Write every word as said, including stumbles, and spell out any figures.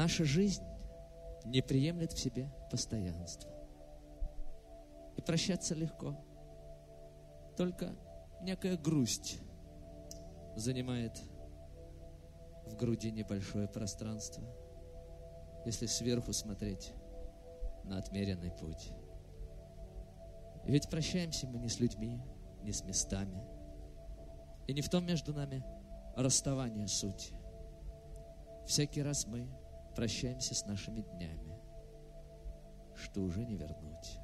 наша жизнь не приемлет в себе постоянства. И прощаться легко. Только некая грусть занимает в груди небольшое пространство, если сверху смотреть на отмеренный путь. Ведь прощаемся мы не с людьми, не с местами, и не в том между нами расставание суть. Всякий раз мы прощаемся с нашими днями, что уже не вернуть.